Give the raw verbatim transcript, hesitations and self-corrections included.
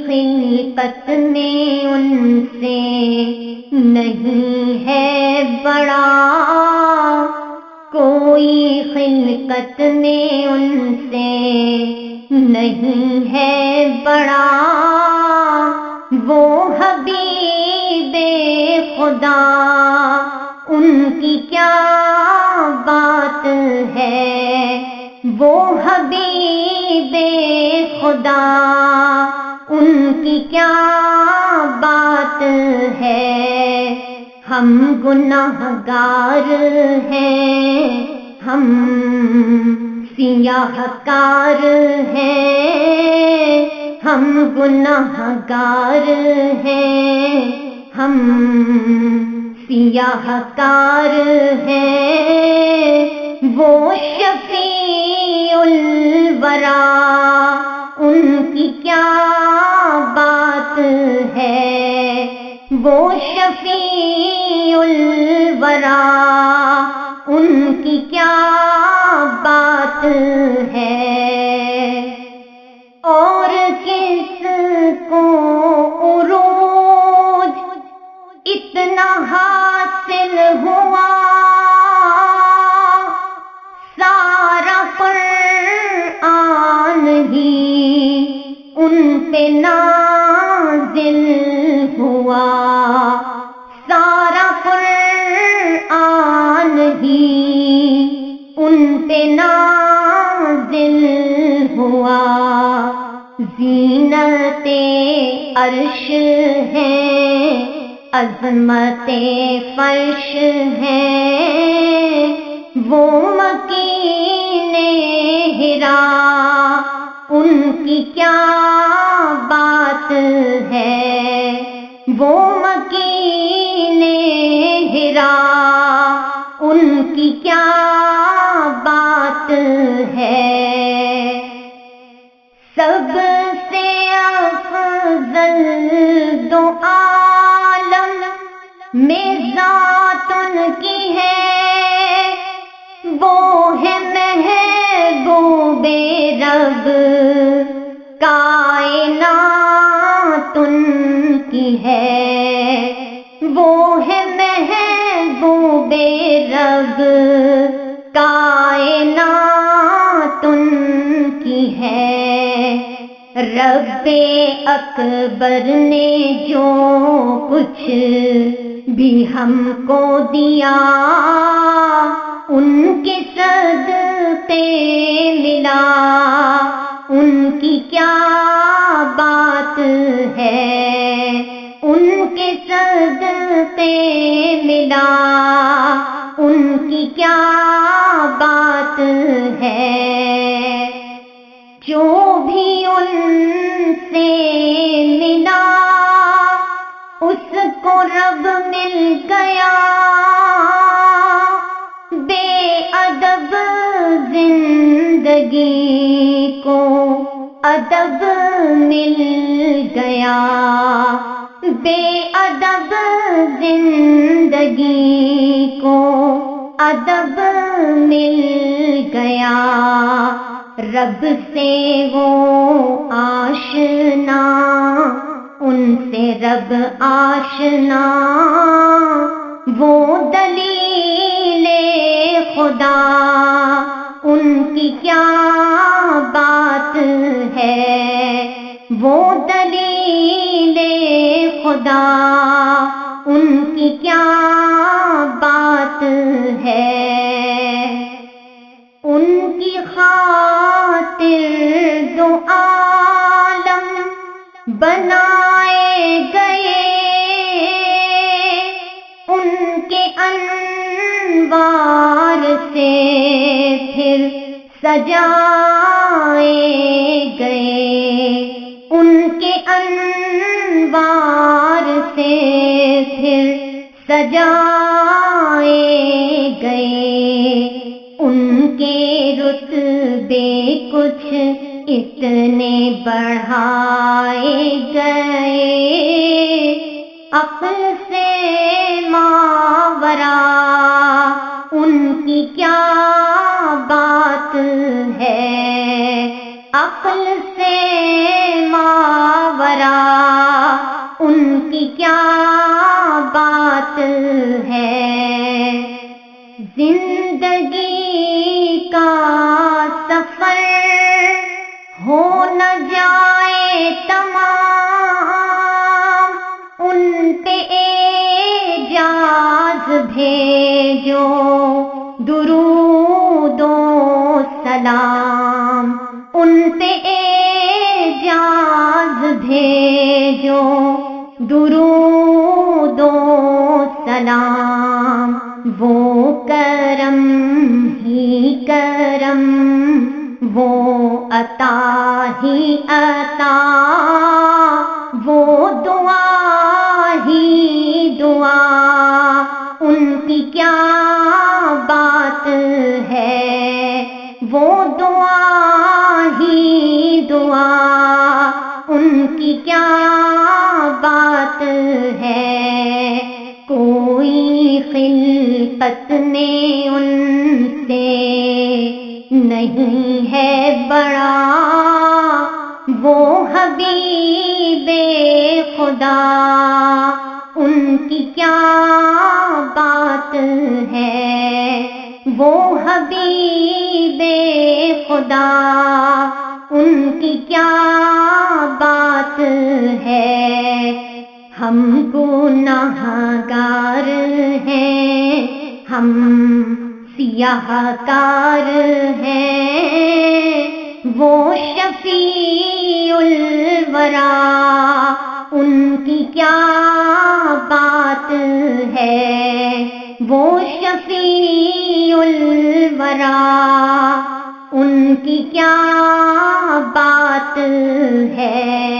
خلقت میں ان سے نہیں ہے بڑا، کوئی خلقت میں ان سے نہیں ہے بڑا، وہ حبیب خدا ان کی کیا بات ہے، وہ حبیب خدا ان کی کیا بات ہے۔ ہم گناہ گار ہیں، ہم سیاہ کار ہیں، ہم گناہ گار ہیں، ہم سیاہ کار ہیں، وہ شفیع الورا ان کی کیا بات ہے، وہ شفیع الورا ان کی کیا بات ہے۔ اور کس کو عروج اتنا حاصل ہوا، سارا قرآن ہی ان پہ نازل ہوا، سارا قرآن ہی ان پہ نازل ہوا۔ زینت عرش ہے، عظمت فرش ہے، وہ مکین حرا ان کی کیا بات ہے، وہ مکین حرا ان کی کیا بات ہے۔ سب سے افضل دو عالم میں ذات ان کی ہے، وہ ہے محبوب رب کائنات ان کی ہے، وہ ہے محبوب رب کائنات ان کی ہے۔ رب اکبر نے جو کچھ بھی ہم کو دیا، ان کے صدقے ملا ان کی کیا بات ہے، ان کے صدقے ملا ان کی کیا بات ہے۔ جو بھی ان سے ملا اس کو رب مل گیا، بے ادب زندگی کو ادب مل گیا، بے ادب زندگی کو ادب مل گیا۔ رب سے وہ آشنا، ان سے رب آشنا، وہ دلیل خدا ان کی کیا بات ہے، وہ دلیل خدا ان کی کیا بات ہے۔ ان کی خاطر دو عالم بنائے گئے، ان کے انوار سے پھر سجائے گئے، ان کے انوار سے پھر سجائے گئے، ان کے رتبے کچھ اتنے بڑھائے گئے، عقل سے ماورا ان کی کیا بات ہے، عقل سے ماورا کی کیا بات ہے، زندگی کا سفر ہو نہ جائے تمام، ان پہ اعجاز بھیجو درود و سلام، ان پہ اعجاز بھیجو درود و سلام، وہ کرم ہی کرم، وہ عطا ہی عطا، وہ دعا ہی دعا، ان کی کیا بات ہے، وہ دعا ہی دعا، ان کی کیا بات ہے، کوئی خلقت میں ان سے نہیں ہے بڑا، وہ حبیب خدا، ان کی کیا بات ہے، وہ حبیب خدا، ان کی کیا بات ہے، ہم گناہ گار ہیں، ہم سیاہ کار ہیں، وہ شفیع الورا، ان کی کیا بات ہے، وہ شفیع الورا، ان کی کیا بات ہے۔